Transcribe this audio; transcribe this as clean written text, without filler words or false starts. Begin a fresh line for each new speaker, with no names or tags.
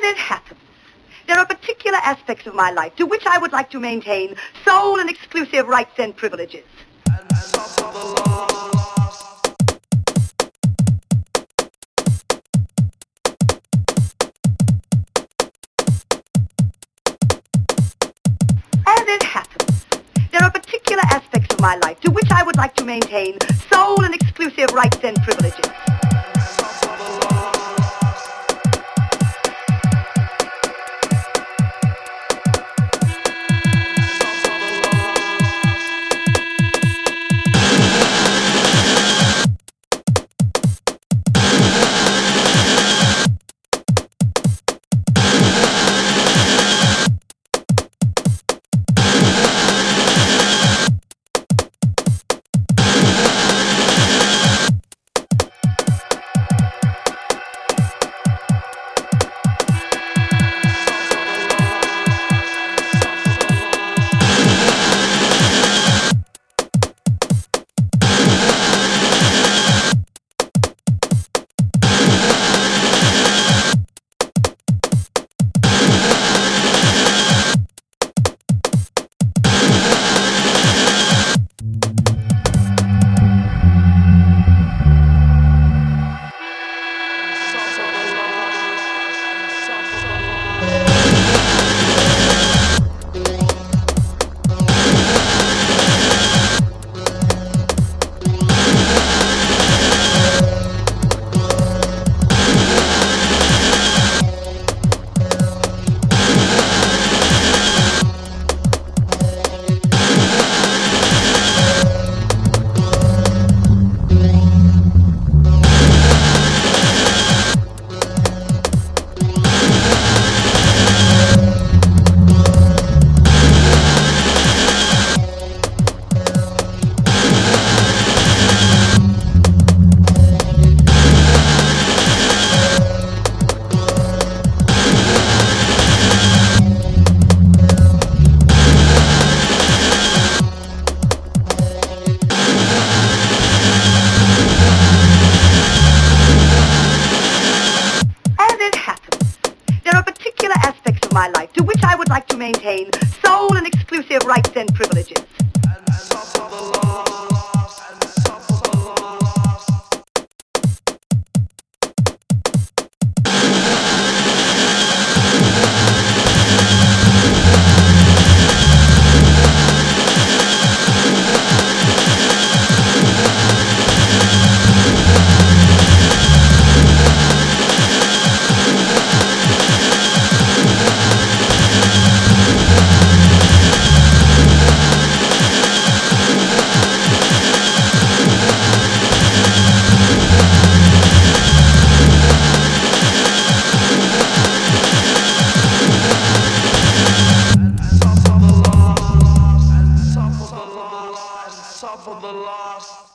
As it happens, there are particular aspects of my life to which I would like to maintain sole and exclusive rights and privileges. As it happens, there are particular aspects of my life to which I would like to maintain sole and exclusive rights and privileges. My life to which I would like to maintain sole and exclusive rights and privileges.
Suffer the loss.